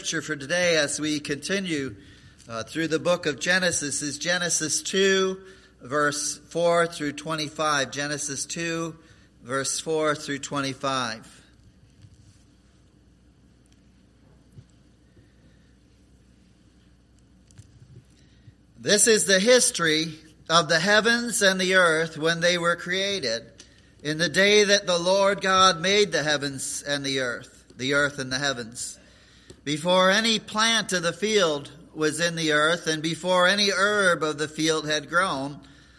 scripture for today as we continue through the book of Genesis is Genesis 2, verse 4 through 25. Genesis 2, verse 4 through 25. This is the history of the heavens and the earth when they were created, in the day that the Lord God made the heavens and the earth and the heavens. Before any plant of the field was in the earth, and before any herb of the field had grown,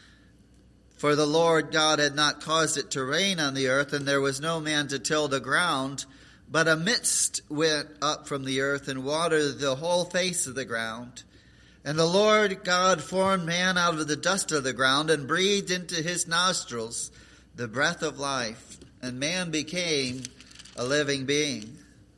for the Lord God had not caused it to rain on the earth, and there was no man to till the ground, but a mist went up from the earth and watered the whole face of the ground. And the Lord God formed man out of the dust of the ground and breathed into his nostrils the breath of life, and man became a living being.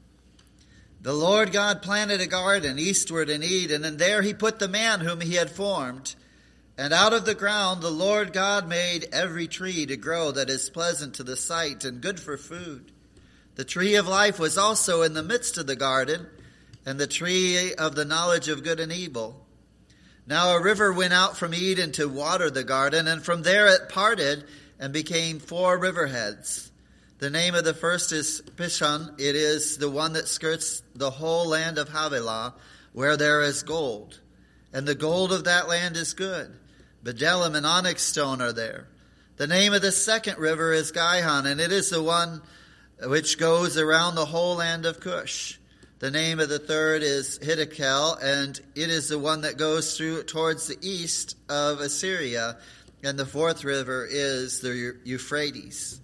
The Lord God planted a garden eastward in Eden, and there he put the man whom he had formed. And out of the ground the Lord God made every tree to grow that is pleasant to the sight and good for food. The tree of life was also in the midst of the garden, and the tree of the knowledge of good and evil. Now a river went out from Eden to water the garden, and from there it parted and became 4 riverheads. The name of the first is Pishon. It is the one that skirts the whole land of Havilah, where there is gold. And the gold of that land is good. Bdellium and onyx stone are there. The name of the second river is Gihon, and it is the one which goes around the whole land of Cush. The name of the third is Hiddekel, and it is the one that goes through towards the east of Assyria. And the fourth river is the Euphrates.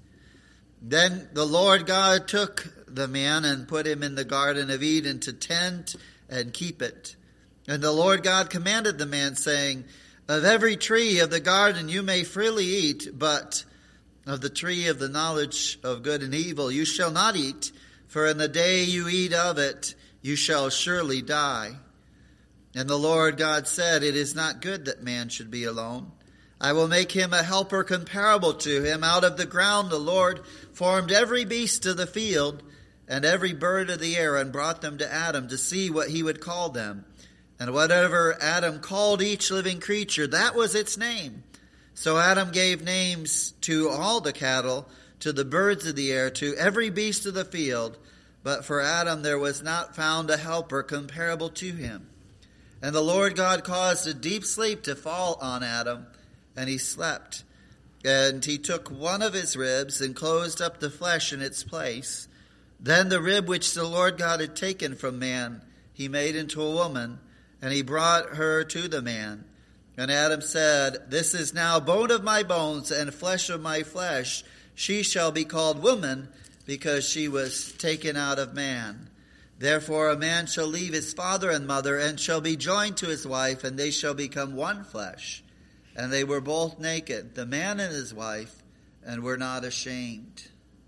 Then the Lord God took the man and put him in the Garden of Eden to tend and keep it. And the Lord God commanded the man, saying, of every tree of the garden you may freely eat, but of the tree of the knowledge of good and evil you shall not eat, for in the day you eat of it you shall surely die. And the Lord God said, it is not good that man should be alone. I will make him a helper comparable to him. Out of the ground the Lord formed every beast of the field and every bird of the air, and brought them to Adam to see what he would call them. And whatever Adam called each living creature, that was its name. So Adam gave names to all the cattle, to the birds of the air, to every beast of the field. But for Adam there was not found a helper comparable to him. And the Lord God caused a deep sleep to fall on Adam, and he slept. And he took one of his ribs and closed up the flesh in its place. Then the rib which the Lord God had taken from man, he made into a woman, and he brought her to the man. And Adam said, this is now bone of my bones and flesh of my flesh. She shall be called woman, because she was taken out of man. Therefore a man shall leave his father and mother, and shall be joined to his wife, and they shall become one flesh. And they were both naked, the man and his wife, and were not ashamed.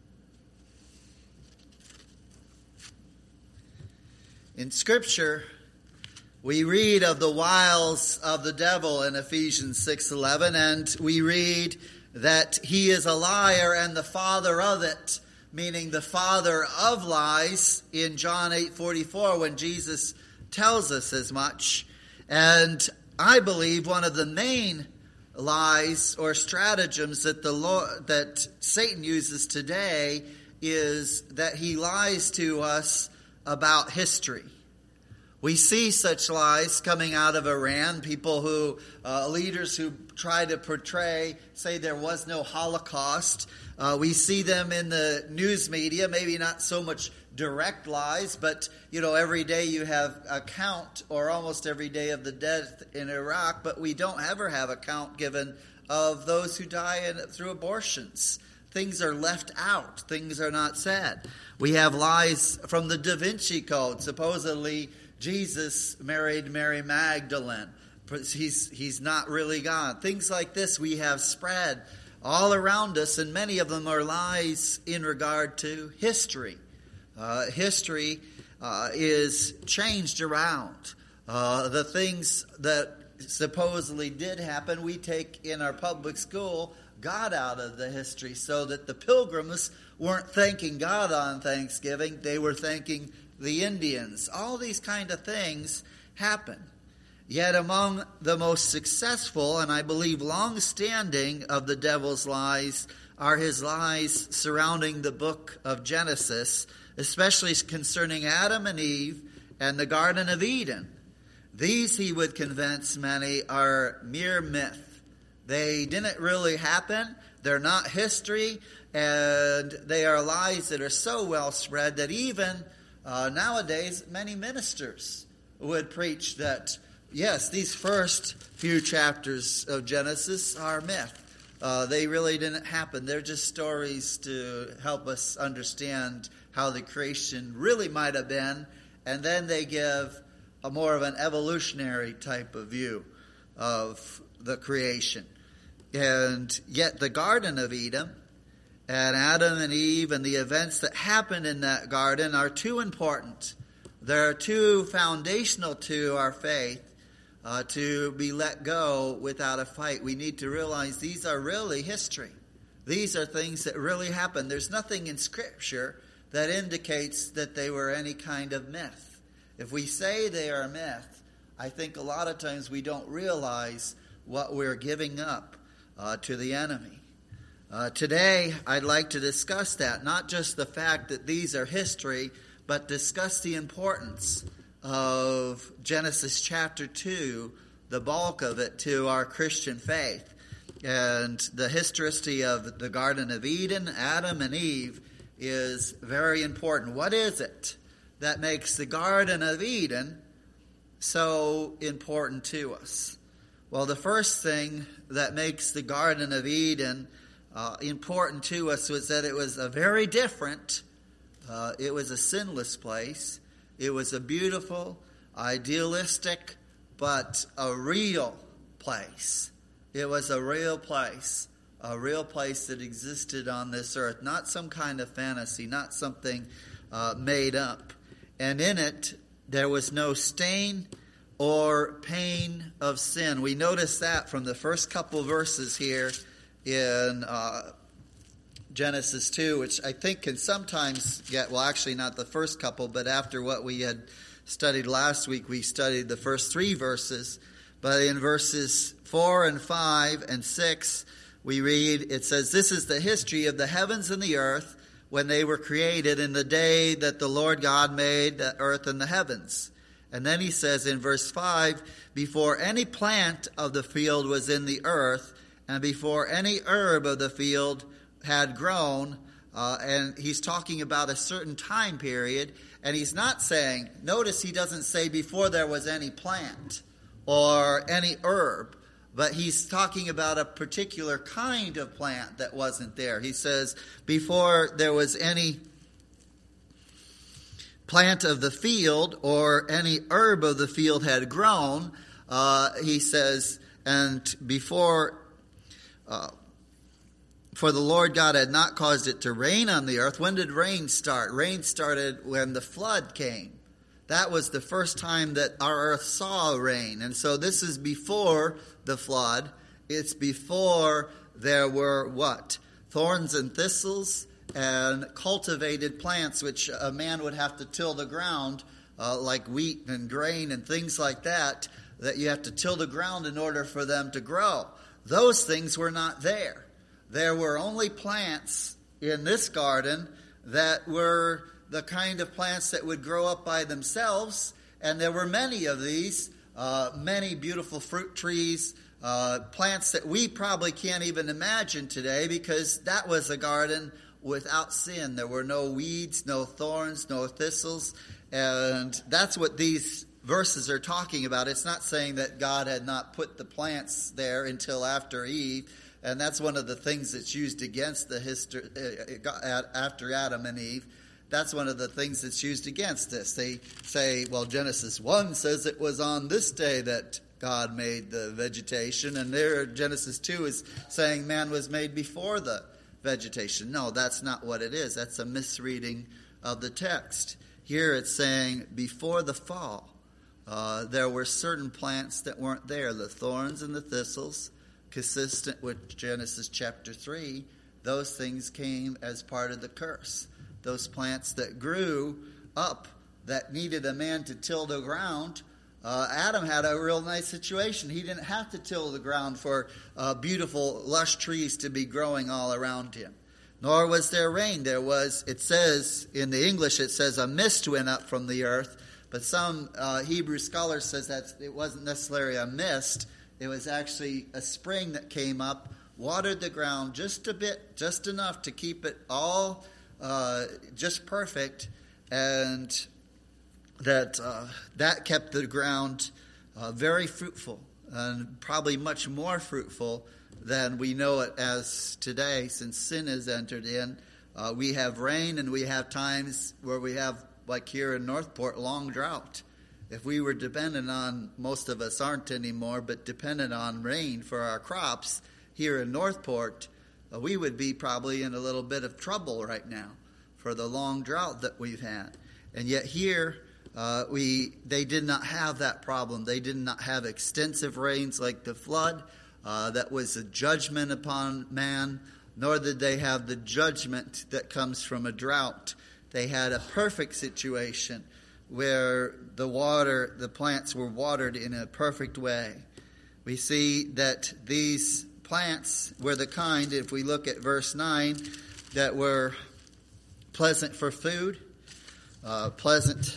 In Scripture, we read of the wiles of the devil in Ephesians 6:11, and we read that he is a liar and the father of it, meaning the father of lies, in John 8:44, when Jesus tells us as much. And I believe one of the main lies or stratagems that Satan uses today is that he lies to us about history. We see such lies coming out of Iran, people who, leaders who try to say there was no Holocaust. We see them in the news media, maybe not so much direct lies, but, every day you have a count, or almost every day, of the death in Iraq, but we don't ever have a count given of those who die through abortions. Things are left out. Things are not said. We have lies from the Da Vinci Code. Supposedly, Jesus married Mary Magdalene. He's not really God. Things like this we have spread all around us, and many of them are lies in regard to history. History is changed around. The things that supposedly did happen, we take in our public school God out of the history, so that the pilgrims weren't thanking God on Thanksgiving. They were thanking the Indians. All these kind of things happen. Yet among the most successful and I believe long-standing of the devil's lies are his lies surrounding the book of Genesis, especially concerning Adam and Eve and the Garden of Eden. These, he would convince many, are mere myth. They didn't really happen. They're not history. And they are lies that are so well spread that even nowadays many ministers would preach that, yes, these first few chapters of Genesis are myth. They really didn't happen. They're just stories to help us understand how the creation really might have been. And then they give a more of an evolutionary type of view of the creation. And yet the Garden of Eden and Adam and Eve and the events that happened in that garden are too important. They're too foundational to our faith to be let go without a fight. We need to realize these are really history. These are things that really happened. There's nothing in Scripture that indicates that they were any kind of myth. If we say they are myth, I think a lot of times we don't realize what we're giving up to the enemy. Today, I'd like to discuss that, not just the fact that these are history, but discuss the importance of Genesis chapter 2, the bulk of it, to our Christian faith. And the historicity of the Garden of Eden, Adam and Eve, is very important. What is it that makes the Garden of Eden so important to us? Well, the first thing that makes the Garden of Eden important to us was that it was a very different, it was a sinless place. It was a beautiful, idealistic, but a real place. It was a real place that existed on this earth, not some kind of fantasy, not something made up. And in it, there was no stain or pain of sin. We notice that from the first couple verses here in Genesis 2, which I think can sometimes get, well, actually not the first couple, but after what we had studied last week, we studied the first 3 verses. But in verses 4 and 5 and 6, we read, it says, "This is the history of the heavens and the earth when they were created in the day that the Lord God made the earth and the heavens." And then he says in verse 5, "Before any plant of the field was in the earth, and before any herb of the field had grown," and he's talking about a certain time period, and he's not saying, notice he doesn't say before there was any plant or any herb, but he's talking about a particular kind of plant that wasn't there. He says, before there was any plant of the field or any herb of the field had grown, he says, and before... For the Lord God had not caused it to rain on the earth. When did rain start? Rain started when the flood came. That was the first time that our earth saw rain. And so this is before the flood. It's before there were what? Thorns and thistles and cultivated plants, which a man would have to till the ground, like wheat and grain and things like that you have to till the ground in order for them to grow. Those things were not there. There were only plants in this garden that were the kind of plants that would grow up by themselves, and there were many of these, many beautiful fruit trees, plants that we probably can't even imagine today, because that was a garden without sin. There were no weeds, no thorns, no thistles, and that's what these verses are talking about. It's not saying that God had not put the plants there until after Eve. And that's one of the things that's used against the history after Adam and Eve. That's one of the things that's used against this. They say, well, Genesis 1 says it was on this day that God made the vegetation. And there, Genesis 2 is saying man was made before the vegetation. No, that's not what it is. That's a misreading of the text. Here it's saying before the fall, there were certain plants that weren't there. The thorns and the thistles, consistent with Genesis chapter 3, those things came as part of the curse. Those plants that grew up that needed a man to till the ground, Adam had a real nice situation. He didn't have to till the ground for beautiful, lush trees to be growing all around him. Nor was there rain. There was, it says, in the English, it says a mist went up from the earth. But some Hebrew scholars says that it wasn't necessarily a mist. It was actually a spring that came up, watered the ground just a bit, just enough to keep it all just perfect. And that kept the ground very fruitful, and probably much more fruitful than we know it as today, since sin has entered in. We have rain, and we have times where we have, like here in Northport, long drought. If we were dependent on, most of us aren't anymore, but dependent on rain for our crops here in Northport, we would be probably in a little bit of trouble right now for the long drought that we've had. And yet here, they did not have that problem. They did not have extensive rains like the flood. That was a judgment upon man, nor did they have the judgment that comes from a drought. They had a perfect situation where the plants were watered in a perfect way. We see that these plants were the kind, if we look at verse 9, that were pleasant for food, pleasant.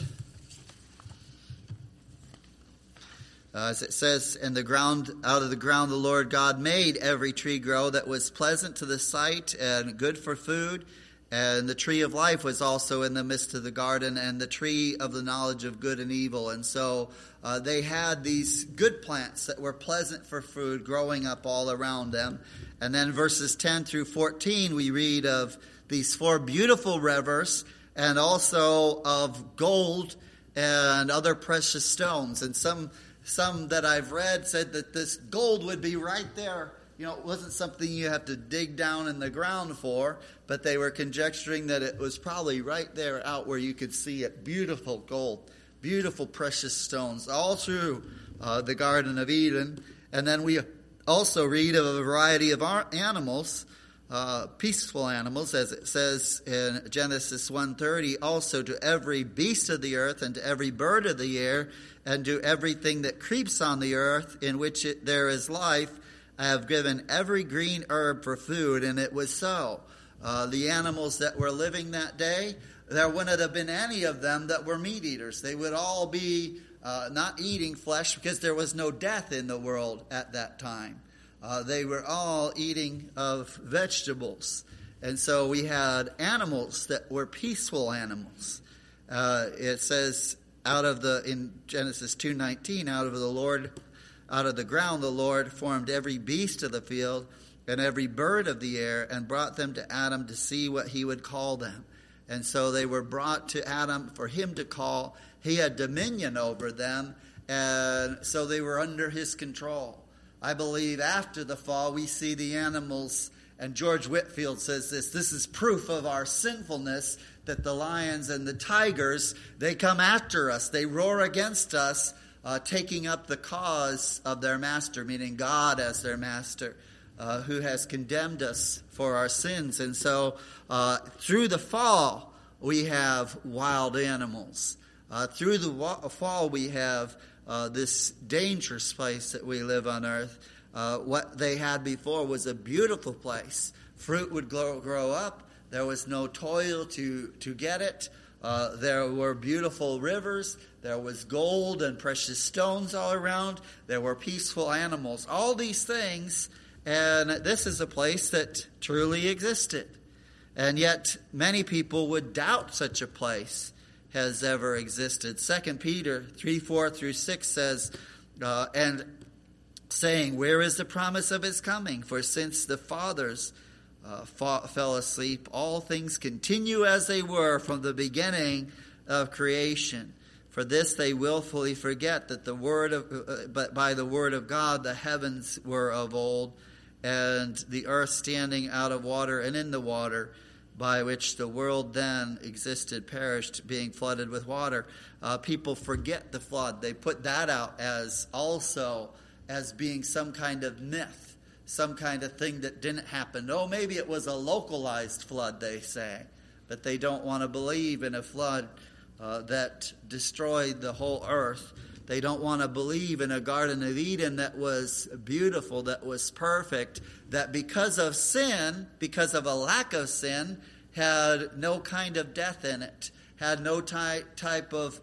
As it says, out of the ground the Lord God made every tree grow that was pleasant to the sight and good for food. And the tree of life was also in the midst of the garden, and the tree of the knowledge of good and evil. And so they had these good plants that were pleasant for food growing up all around them. And then verses 10 through 14, we read of these 4 beautiful rivers, and also of gold and other precious stones. And some that I've read said that this gold would be right there. You know, it wasn't something you have to dig down in the ground for, but they were conjecturing that it was probably right there out where you could see it. Beautiful gold, beautiful precious stones, all through the Garden of Eden. And then we also read of a variety of animals, peaceful animals, as it says in Genesis 1:30, also to every beast of the earth and to every bird of the air and to everything that creeps on the earth in which there is life, I have given every green herb for food. And it was so. The animals that were living that day, there wouldn't have been any of them that were meat eaters. They would all be not eating flesh because there was no death in the world at that time. They were all eating of vegetables. And so we had animals that were peaceful animals. It says in Genesis 2:19, out of the ground the Lord formed every beast of the field and every bird of the air and brought them to Adam to see what he would call them. And so they were brought to Adam for him to call. He had dominion over them, and so they were under his control. I believe after the fall we see the animals, and George Whitefield says this is proof of our sinfulness, that the lions and the tigers, they come after us, they roar against us, taking up the cause of their master, meaning God as their master, who has condemned us for our sins. And so through the fall, we have wild animals. Through the fall, we have this dangerous place that we live on earth. What they had before was a beautiful place. Fruit would grow up. There was no toil to get it. There were beautiful rivers. There was gold and precious stones all around. There were peaceful animals. All these things, and this is a place that truly existed. And yet many people would doubt such a place has ever existed. 2 Peter 3:4-6 says, and saying, where is the promise of his coming? For since the fathers fell asleep, all things continue as they were from the beginning of creation. For this they willfully forget that but by the word of God the heavens were of old, and the earth standing out of water and in the water, by which the world then existed, perished, being flooded with water. People forget the flood. They put that out as being some kind of myth, some kind of thing that didn't happen. Oh, maybe it was a localized flood, they say. But they don't want to believe in a flood that destroyed the whole earth. They don't want to believe in a Garden of Eden that was beautiful, that was perfect, that because of sin, because of a lack of sin, had no kind of death in it, had no type of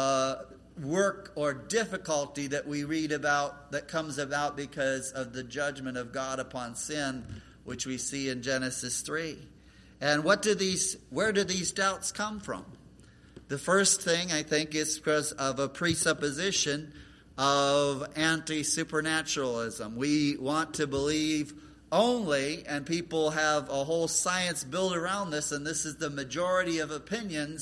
work or difficulty that we read about that comes about because of the judgment of God upon sin, which we see in Genesis 3. And where do these doubts come from? The first thing, I think, is because of a presupposition of anti-supernaturalism. We want to believe only, and people have a whole science built around this, and this is the majority of opinion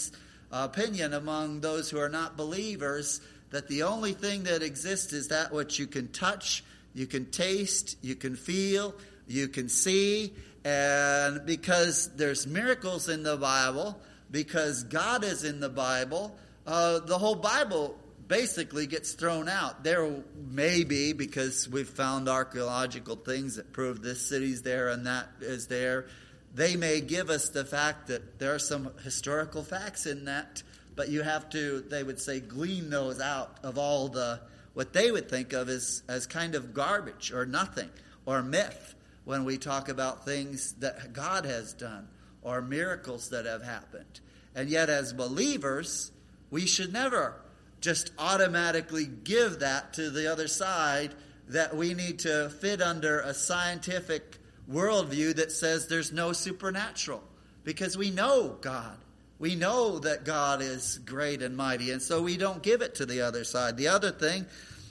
among those who are not believers, that the only thing that exists is that which you can touch, you can taste, you can feel, you can see. And because there's miracles in the Bible, because God is in the Bible, the whole Bible basically gets thrown out. There may be, because we've found archaeological things that prove this city's there and that is there, they may give us the fact that there are some historical facts in that, but you have to, they would say, glean those out of all the, what they would think of as kind of garbage or nothing or myth when we talk about things that God has done or miracles that have happened. And yet as believers, we should never just automatically give that to the other side, that we need to fit under a scientific worldview that says there's no supernatural, because we know God. We know that God is great and mighty, and so we don't give it to the other side. The other thing,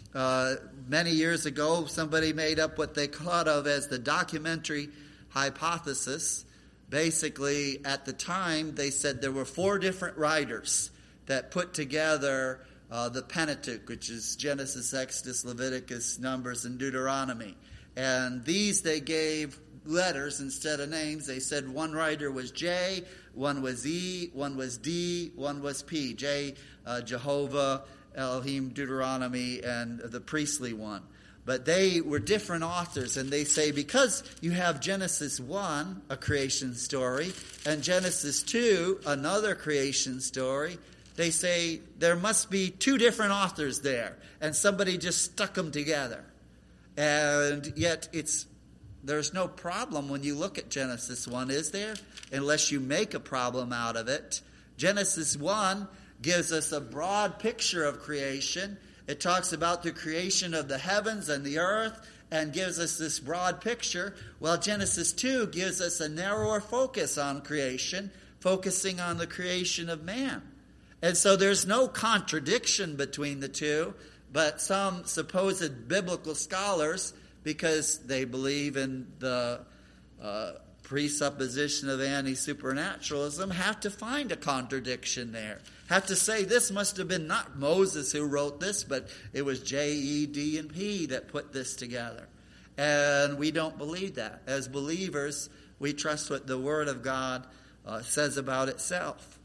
many years ago, somebody made up what they thought of as the documentary hypothesis. Basically, at the time, they said there were 4 different writers that put together the Pentateuch, which is Genesis, Exodus, Leviticus, Numbers, and Deuteronomy. And these they gave letters instead of names. They said one writer was J, one was E, one was D, one was P. J, Jehovah, Elohim, Deuteronomy, and the priestly one. But they were different authors, and they say because you have Genesis 1, a creation story, and Genesis 2, another creation story, they say there must be 2 different authors there, and somebody just stuck them together. And yet there's no problem when you look at Genesis 1, is there? Unless you make a problem out of it. Genesis 1 gives us a broad picture of creation. It talks about the creation of the heavens and the earth and gives us this broad picture, while Genesis 2 gives us a narrower focus on creation, focusing on the creation of man. And so there's no contradiction between the two, but some supposed biblical scholars, because they believe in the presupposition of anti-supernaturalism, have to find a contradiction there. Have to say this must have been not Moses who wrote this, but it was J, E, D, and P that put this together. And we don't believe that. As believers, we trust what the Word of God says about itself.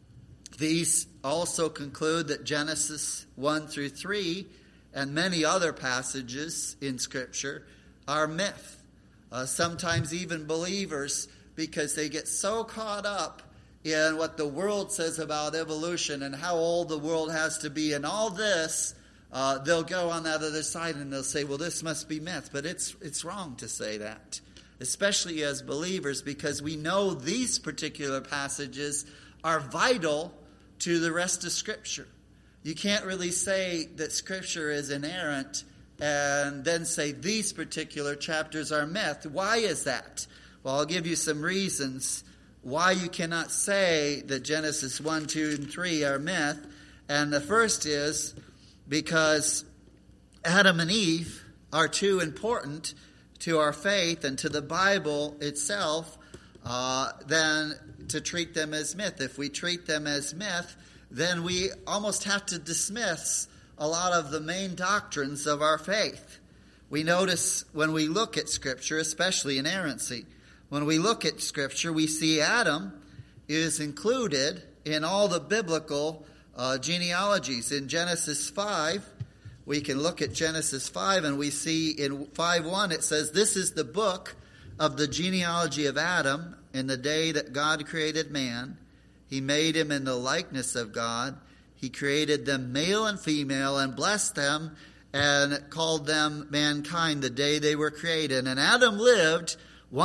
These also conclude that Genesis 1 through 3 and many other passages in Scripture are myth. Sometimes even believers, because they get so caught up in what the world says about evolution and how old the world has to be and all this, they'll go on that other side and they'll say, well, this must be myth. But it's wrong to say that, especially as believers, because we know these particular passages are vital to the rest of Scripture. You can't really say that Scripture is inerrant and then say these particular chapters are myth. Why is that? Well, I'll give you some reasons why you cannot say that Genesis 1, 2, and 3 are myth. And the first is because Adam and Eve are too important to our faith and to the Bible itself than to treat them as myth. If we treat them as myth, then we almost have to dismiss a lot of the main doctrines of our faith. We notice when we look at Scripture, especially inerrancy, when we look at Scripture, we see Adam is included in all the biblical genealogies. In Genesis 5, we can look at Genesis 5 and we see in 5:1 it says, "This is the book of the genealogy of Adam in the day that God created man. He made him in the likeness of God. He created them male and female and blessed them and called them mankind the day they were created. And Adam lived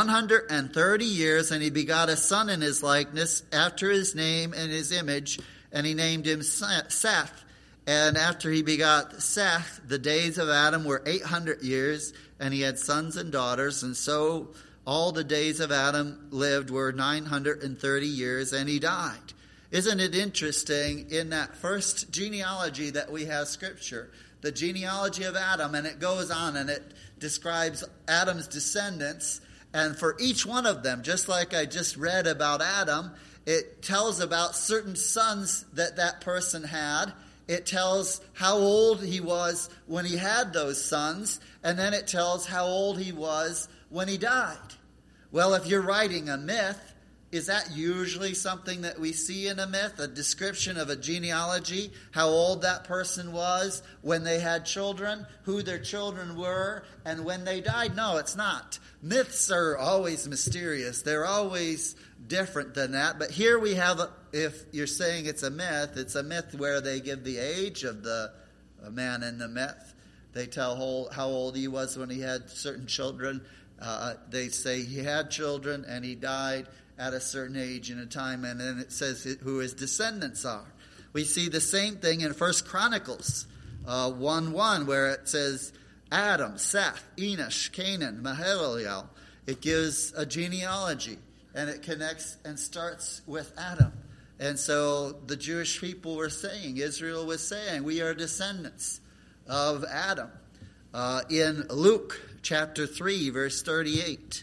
130 years, and he begot a son in his likeness, after his name and his image, and he named him Seth. And after he begot Seth, the days of Adam were 800 years, and he had sons and daughters. And so all the days of Adam lived were 930 years, and he died. Isn't it interesting, in that first genealogy that we have Scripture, the genealogy of Adam, and it goes on and it describes Adam's descendants, and for each one of them, just like I just read about Adam, it tells about certain sons that that person had. It tells how old he was when he had those sons, and then it tells how old he was when he died. Well, if you're writing a myth, is that usually something that we see in a myth, a description of a genealogy, how old that person was when they had children, who their children were, and when they died? No, it's not. Myths are always mysterious. They're always different than that. But here we have, if you're saying it's a myth where they give the age of the man in the myth. They tell how old he was when he had certain children. They say he had children and he died at a certain age and a time, and then it says who his descendants are. We see the same thing in 1 Chronicles 1:1, where it says Adam, Seth, Enosh, Canaan, Mahalalel. It gives a genealogy, and it connects and starts with Adam. And so the Jewish people were saying, Israel was saying, we are descendants of Adam. In Luke chapter 3, verse 38,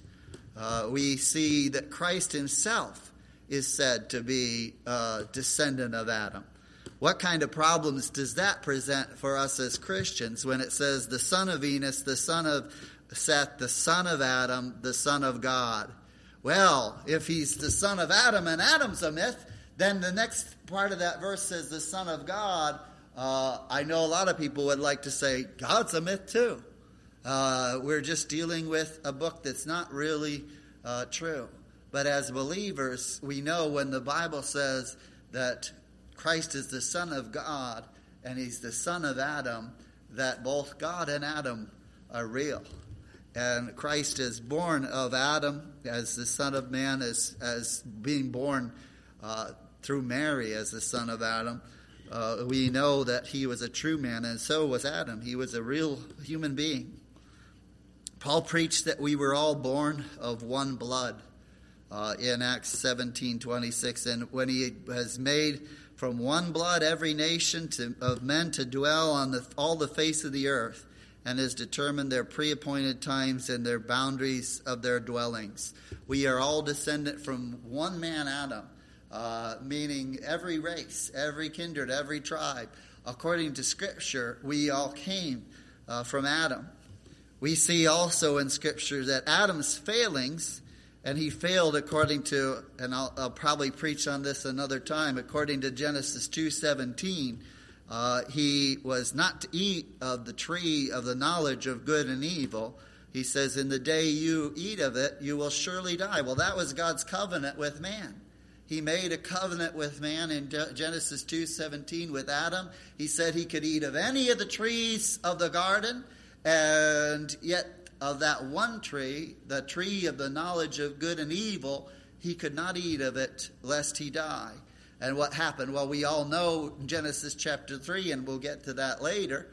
we see that Christ himself is said to be a descendant of Adam. What kind of problems does that present for us as Christians when it says the son of Enos, the son of Seth, the son of Adam, the son of God? Well, if he's the son of Adam and Adam's a myth, then the next part of that verse says the son of God. I know a lot of people would like to say God's a myth too. We're just dealing with a book that's not really true. But as believers, we know when the Bible says that Christ is the Son of God and he's the son of Adam, that both God and Adam are real. And Christ is born of Adam as the Son of Man, as being born through Mary as the son of Adam. We know that he was a true man, and so was Adam. He was a real human being. Paul preached that we were all born of one blood in Acts 17:26. And when he has made from one blood every nation of men to dwell on all the face of the earth, and has determined their pre-appointed times and their boundaries of their dwellings. We are all descendant from one man, Adam, meaning every race, every kindred, every tribe. According to Scripture, we all came from Adam. We see also in Scripture that Adam's failings, and he failed according to, and I'll probably preach on this another time, according to Genesis 2:17, he was not to eat of the tree of the knowledge of good and evil. He says, in the day you eat of it, you will surely die. Well, that was God's covenant with man. He made a covenant with man in Genesis 2:17 with Adam. He said he could eat of any of the trees of the garden, and yet of that one tree, the tree of the knowledge of good and evil, he could not eat of it lest he die. And what happened? Well, we all know Genesis chapter 3, and we'll get to that later,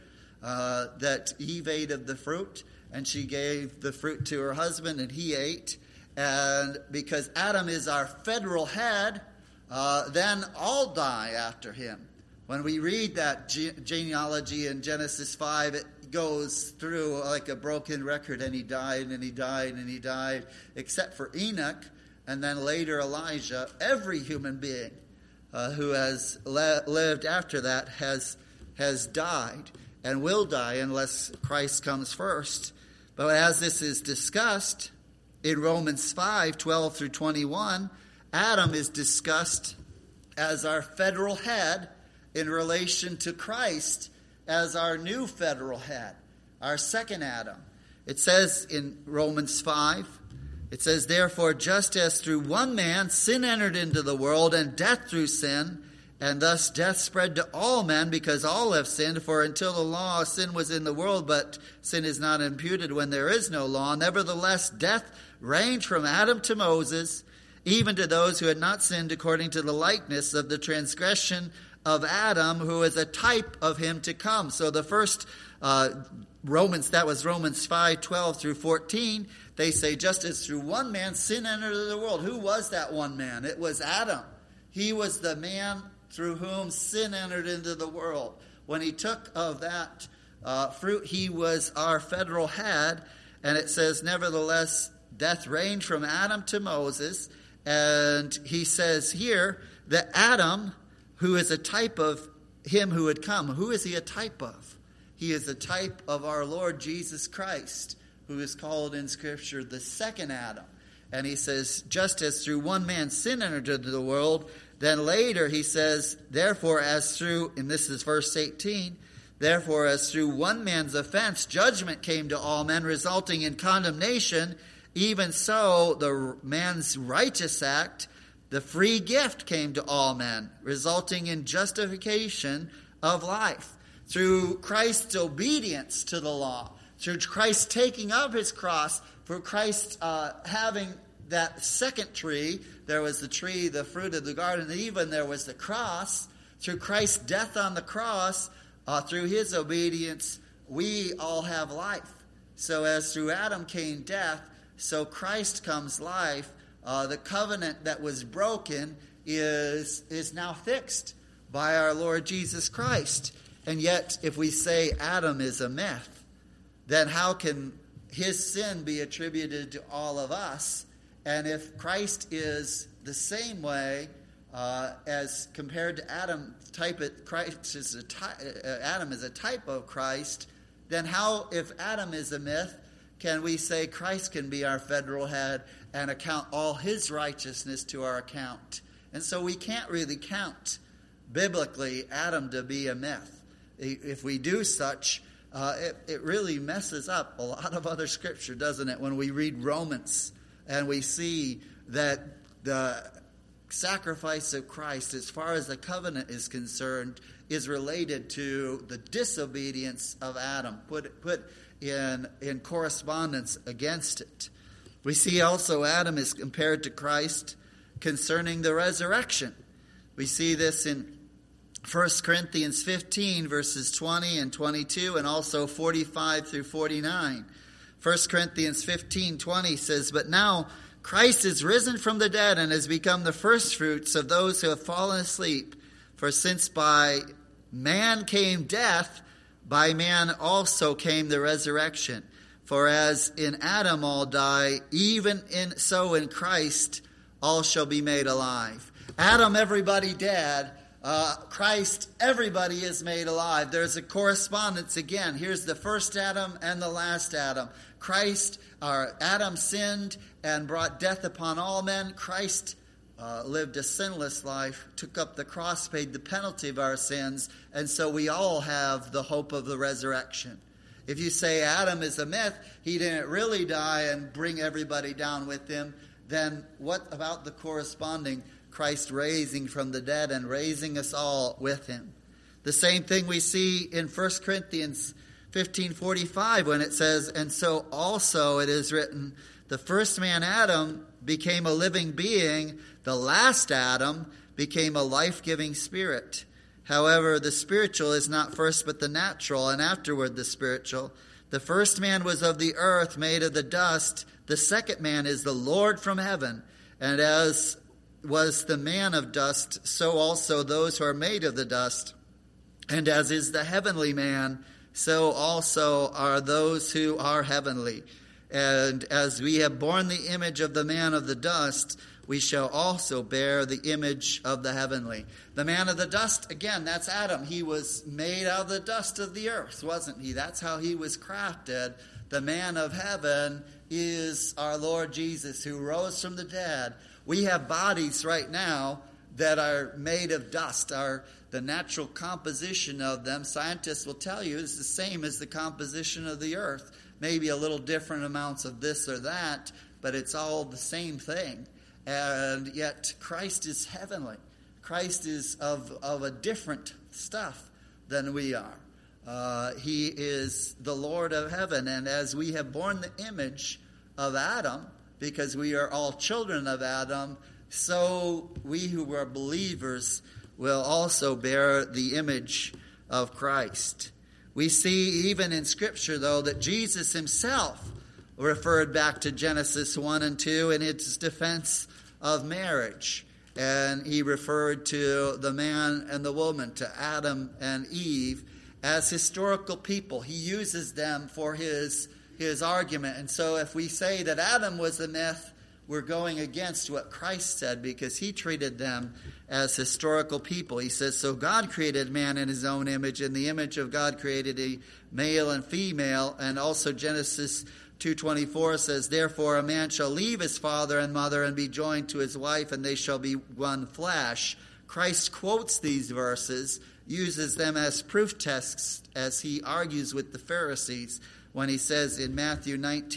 that Eve ate of the fruit, and she gave the fruit to her husband, and he ate. And because Adam is our federal head, then all die after him. When we read that genealogy in Genesis 5, it goes through like a broken record, and he died, and he died, and he died, except for Enoch, and then later Elijah. Every human being who has lived after that has died and will die unless Christ comes first. But as this is discussed in Romans 5:12 through 21, Adam is discussed as our federal head in relation to Christ as our new federal head, our second Adam. It says in Romans 5, It says, therefore, just as through one man sin entered into the world, and death through sin, and thus death spread to all men because all have sinned. For until the law, sin was in the world, but sin is not imputed when there is no law. Nevertheless, death reigned from Adam to Moses, even to those who had not sinned, according to the likeness of the transgression of Adam, who is a type of him to come. So the first Romans 5:12 through 14, they say, just as through one man sin entered into the world. Who was that one man? It was Adam. He was the man through whom sin entered into the world. When he took of that fruit, he was our federal head. And it says, nevertheless, death reigned from Adam to Moses. And he says here that Adam, who is a type of him who would come. Who is he a type of? He is a type of our Lord Jesus Christ, who is called in Scripture the second Adam. And he says, just as through one man sin entered into the world, then later he says, therefore as through, and this is verse 18, therefore as through one man's offense judgment came to all men, resulting in condemnation, even so the man's righteous act, the free gift, came to all men, resulting in justification of life. Through Christ's obedience to the law, through Christ taking up his cross, for Christ having that second tree, there was the tree, the fruit of the garden of Eden, there was the cross. Through Christ's death on the cross, through his obedience, we all have life. So as through Adam came death, so Christ comes life. The covenant that was broken is now fixed by our Lord Jesus Christ. And yet, if we say Adam is a myth, then how can his sin be attributed to all of us? And if Christ is the same way as compared to Adam, Adam is a type of Christ, then how, if Adam is a myth, can we say Christ can be our federal head and account all his righteousness to our account? And so we can't really count biblically Adam to be a myth. If we do such, it really messes up a lot of other Scripture, doesn't it? When we read Romans and we see that the sacrifice of Christ, as far as the covenant is concerned, is related to the disobedience of Adam, put in correspondence against it. We see also Adam is compared to Christ concerning the resurrection. We see this in 1 Corinthians 15, verses 20 and 22, and also 45 through 49. 1 Corinthians 15:20 says, but now Christ is risen from the dead and has become the firstfruits of those who have fallen asleep. For since by man came death, by man also came the resurrection. For as in Adam all die, even so in Christ all shall be made alive. Adam, everybody dead. Christ, everybody is made alive. There's a correspondence again. Here's the first Adam and the last Adam. Adam sinned and brought death upon all men. Christ lived a sinless life, took up the cross, paid the penalty of our sins, and so we all have the hope of the resurrection. If you say Adam is a myth, he didn't really die and bring everybody down with him, then what about the corresponding Christ raising from the dead and raising us all with him? The same thing we see in 1 Corinthians 15:45 when it says, and so also it is written, the first man Adam became a living being, the last Adam became a life-giving spirit. However, the spiritual is not first but the natural, and afterward the spiritual. The first man was of the earth, made of the dust. The second man is the Lord from heaven. And as was the man of dust, so also those who are made of the dust. And as is the heavenly man, so also are those who are heavenly. And as we have borne the image of the man of the dust, we shall also bear the image of the heavenly. The man of the dust, again, that's Adam. He was made out of the dust of the earth, wasn't he? That's how he was crafted. The man of heaven is our Lord Jesus, who rose from the dead. We have bodies right now that are made of dust. The natural composition of them, scientists will tell you, is the same as the composition of the earth. Maybe a little different amounts of this or that, but it's all the same thing. And yet Christ is heavenly. Christ is of a different stuff than we are. He is the Lord of heaven. And as we have borne the image of Adam, because we are all children of Adam, so we who are believers will also bear the image of Christ. We see even in Scripture, though, that Jesus himself referred back to Genesis 1 and 2 in its defense of marriage. And he referred to the man and the woman, to Adam and Eve, as historical people. He uses them for his argument. And so if we say that Adam was a myth, we're going against what Christ said, because he treated them as historical people. He says, so God created man in his own image. In the image of God created he male and female. And also Genesis 2:24 says, therefore a man shall leave his father and mother and be joined to his wife, and they shall be one flesh. Christ quotes these verses, uses them as proof texts as he argues with the Pharisees when he says in Matthew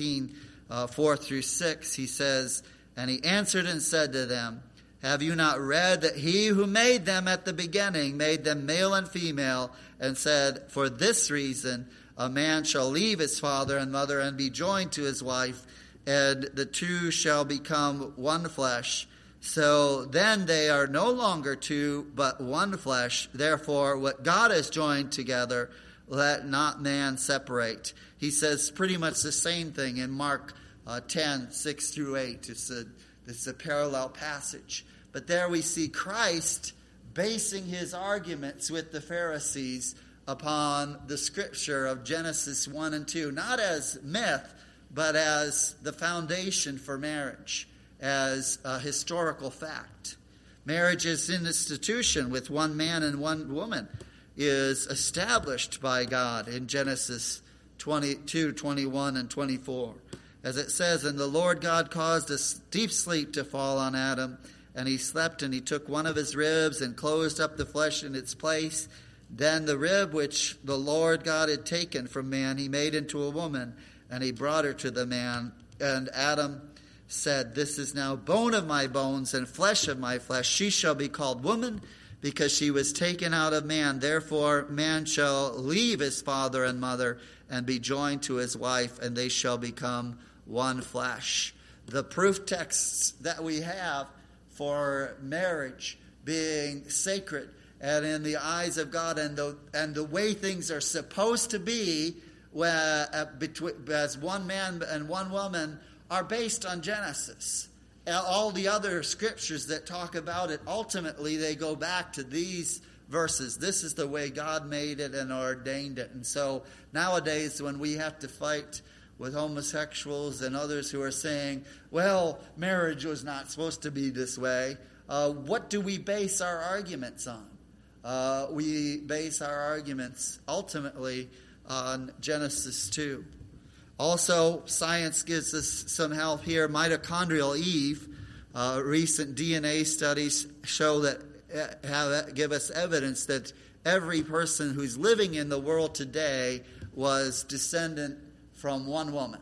19:4-6, he says, and he answered and said to them, have you not read that he who made them at the beginning made them male and female, and said, for this reason a man shall leave his father and mother and be joined to his wife, and the two shall become one flesh. So then they are no longer two, but one flesh. Therefore, what God has joined together, let not man separate. He says pretty much the same thing in Mark 10:6-8. It's a parallel passage. But there we see Christ basing his arguments with the Pharisees upon the Scripture of Genesis 1 and 2, not as myth, but as the foundation for marriage, as a historical fact. Marriage as an institution with one man and one woman is established by God in Genesis 22:21 and 24. As it says, and the Lord God caused a deep sleep to fall on Adam, and he slept, and he took one of his ribs and closed up the flesh in its place. Then the rib which the Lord God had taken from man, he made into a woman, and he brought her to the man. And Adam said, this is now bone of my bones and flesh of my flesh. She shall be called woman, because she was taken out of man. Therefore man shall leave his father and mother and be joined to his wife, and they shall become one flesh. The proof texts that we have for marriage being sacred and in the eyes of God, and the way things are supposed to be as one man and one woman, are based on Genesis. All the other scriptures that talk about it, ultimately they go back to these verses. This is the way God made it and ordained it. And so nowadays when we have to fight with homosexuals and others who are saying, well, marriage was not supposed to be this way, what do we base our arguments on? We base our arguments ultimately on Genesis 2. Also, science gives us some help here. Mitochondrial Eve, recent DNA studies show that give us evidence that every person who's living in the world today was descendant from one woman.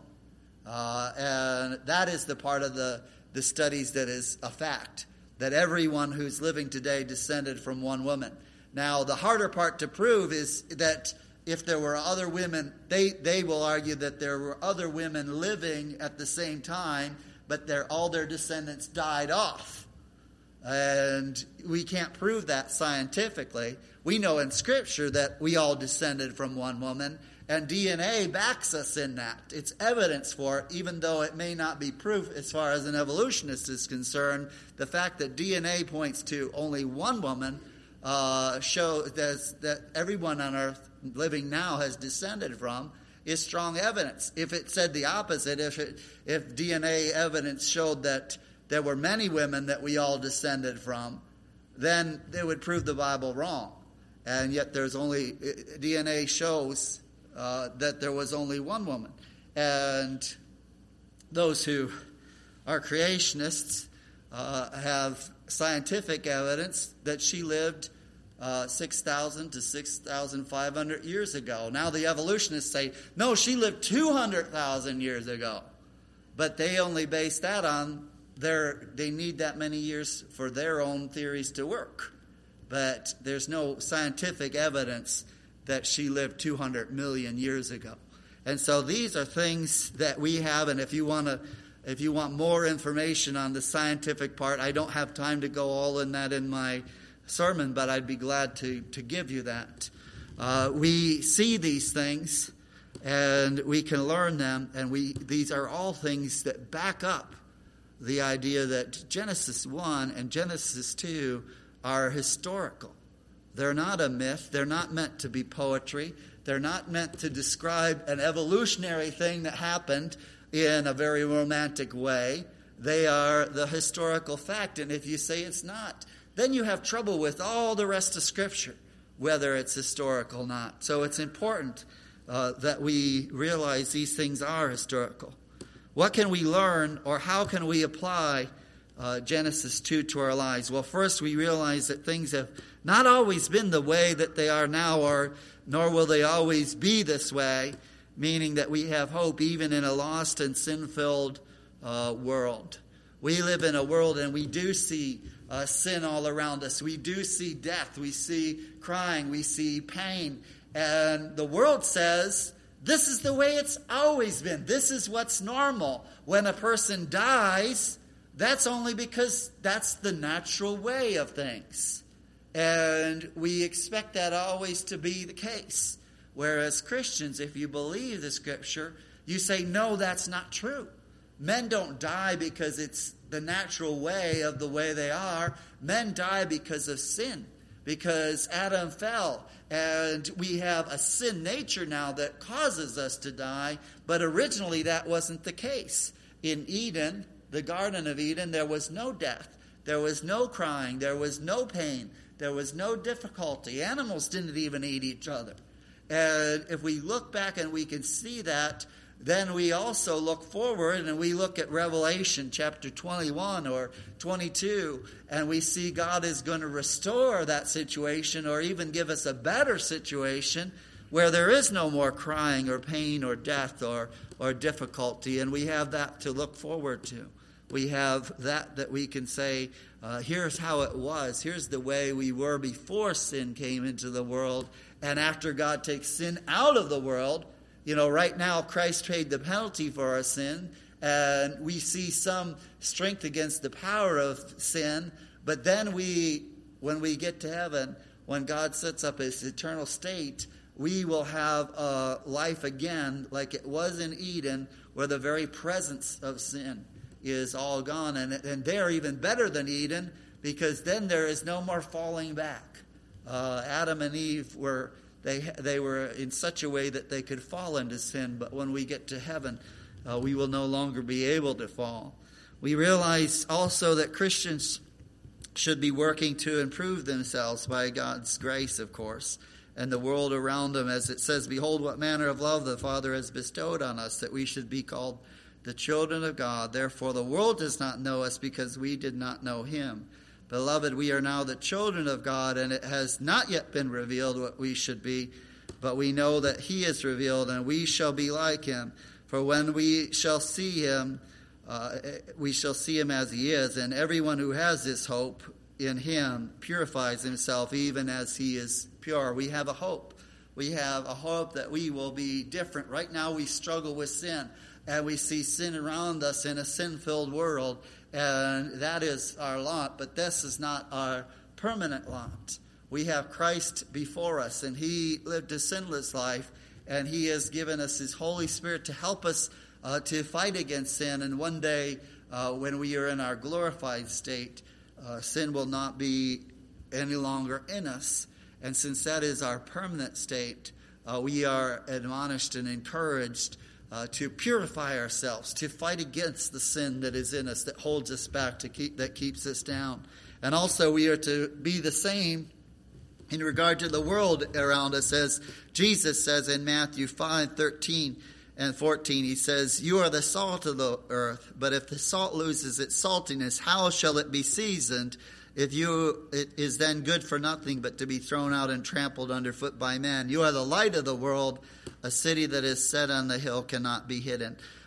And that is the part of the studies that is a fact, that everyone who's living today descended from one woman. Now, the harder part to prove is that if there were other women, they will argue that there were other women living at the same time, but all their descendants died off. And we can't prove that scientifically. We know in Scripture that we all descended from one woman, and DNA backs us in that. It's evidence for it, even though it may not be proof as far as an evolutionist is concerned. The fact that DNA points to only one woman shows that everyone on earth living now has descended from is strong evidence. If it said the opposite, if DNA evidence showed that there were many women that we all descended from, then it would prove the Bible wrong. And yet DNA shows that there was only one woman. And those who are creationists have scientific evidence that she lived 6,000 to 6,500 years ago. Now the evolutionists say, no, she lived 200,000 years ago. but they only base that on they need that many years for their own theories to work. But there's no scientific evidence that she lived 200 million years ago. And so these are things that we have, and if you want more information on the scientific part, I don't have time to go all in that in my sermon, but I'd be glad to give you that. We see these things, and we can learn them, and these are all things that back up the idea that Genesis 1 and Genesis 2 are historical. They're not a myth. They're not meant to be poetry. They're not meant to describe an evolutionary thing that happened in a very romantic way. They are the historical fact, and if you say it's not, then you have trouble with all the rest of Scripture, whether it's historical or not. So it's important that we realize these things are historical. What can we learn, or how can we apply Genesis 2 to our lives? Well, first we realize that things have not always been the way that they are now, nor will they always be this way, meaning that we have hope even in a lost and sin-filled world. We live in a world, and we do see sin all around us. We do see death. We see crying. We see pain. And the world says, this is the way it's always been. This is what's normal. When a person dies, that's only because that's the natural way of things. And we expect that always to be the case. Whereas Christians, if you believe the Scripture, you say, no, that's not true. Men don't die because it's the natural way of the way they are. Men die because of sin, because Adam fell. And we have a sin nature now that causes us to die, but originally that wasn't the case. In Eden, the Garden of Eden, there was no death. There was no crying. There was no pain. There was no difficulty. Animals didn't even eat each other. And if we look back and we can see that, then we also look forward and we look at Revelation chapter 21 or 22, and we see God is going to restore that situation or even give us a better situation where there is no more crying or pain or death or difficulty, and we have that to look forward to. We have that we can say, here's how it was. Here's the way we were before sin came into the world, and after God takes sin out of the world. Right now, Christ paid the penalty for our sin, and we see some strength against the power of sin. But then when we get to heaven, when God sets up his eternal state, we will have a life again like it was in Eden, where the very presence of sin is all gone. And they're even better than Eden, because then there is no more falling back. Adam and Eve were... They were in such a way that they could fall into sin, but when we get to heaven, we will no longer be able to fall. We realize also that Christians should be working to improve themselves by God's grace, of course, and the world around them, as it says, behold what manner of love the Father has bestowed on us, that we should be called the children of God. Therefore the world does not know us, because we did not know him. Beloved, we are now the children of God, and it has not yet been revealed what we should be, but we know that he is revealed, and we shall be like him. For when we shall see him as he is, and everyone who has this hope in him purifies himself even as he is pure. We have a hope. We have a hope that we will be different. Right now we struggle with sin, and we see sin around us in a sin-filled world, and that is our lot, but this is not our permanent lot. We have Christ before us, and he lived a sinless life, and he has given us his Holy Spirit to help us to fight against sin. And one day, when we are in our glorified state, sin will not be any longer in us. And since that is our permanent state, we are admonished and encouraged to purify ourselves, to fight against the sin that is in us, that holds us back, that keeps us down. And also we are to be the same in regard to the world around us, as Jesus says in Matthew 5:13 and 14. He says, you are the salt of the earth, but if the salt loses its saltiness, how shall it be seasoned? It is then good for nothing but to be thrown out and trampled underfoot by men. You are the light of the world. A city that is set on the hill cannot be hidden.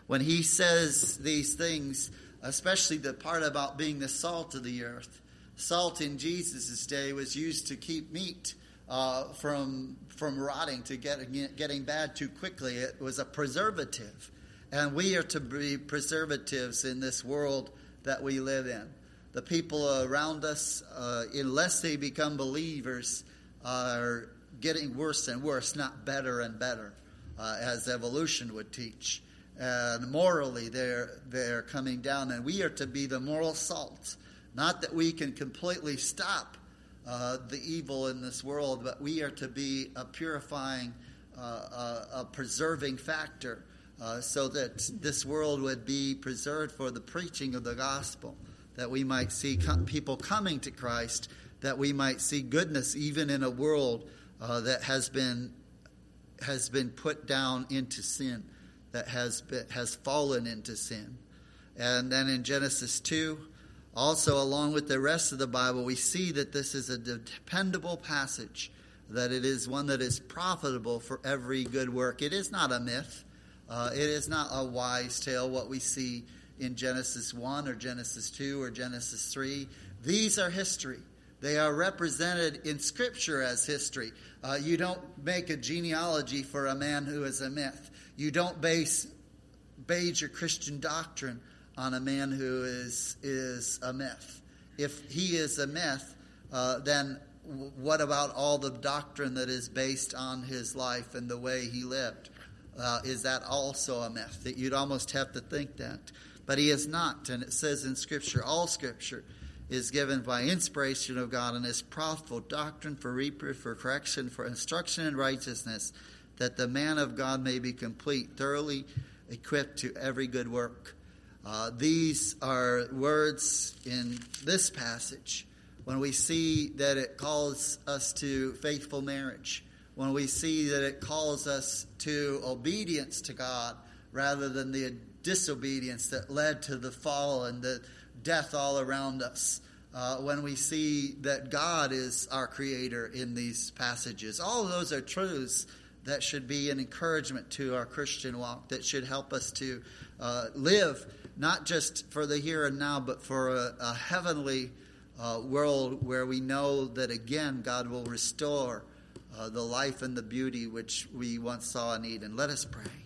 when he says these things, especially the part about being the salt of the earth. Salt in Jesus' day was used to keep meat from rotting, to getting bad too quickly. It was a preservative. And we are to be preservatives in this world that we live in. The people around us, unless they become believers, are getting worse and worse, not better and better, as evolution would teach. And morally, they're coming down, and we are to be the moral salt. Not that we can completely stop the evil in this world, but we are to be a purifying, a preserving factor, so that this world would be preserved for the preaching of the gospel, that we might see people coming to Christ, that we might see goodness even in a world that has been put down into sin, that has fallen into sin. And then in Genesis 2, also along with the rest of the Bible, we see that this is a dependable passage, that it is one that is profitable for every good work. It is not a myth. It is not a wise tale, what we see in Genesis 1 or Genesis 2 or Genesis 3. These are history. They are represented in Scripture as history. You don't make a genealogy for a man who is a myth. You don't base your Christian doctrine on a man who is a myth. If he is a myth, then what about all the doctrine that is based on his life and the way he lived? Is that also a myth? That you'd almost have to think that. But he is not. And it says in Scripture, all Scripture is given by inspiration of God and is profitable doctrine, for reproof, for correction, for instruction in righteousness, that the man of God may be complete, thoroughly equipped to every good work. These are words in this passage when we see that it calls us to faithful marriage, when we see that it calls us to obedience to God rather than the disobedience that led to the fall and the death all around us. When we see that God is our creator in these passages. All of those are truths that should be an encouragement to our Christian walk, that should help us to live not just for the here and now, but for a heavenly world where we know that again God will restore the life and the beauty which we once saw in Eden. Let us pray.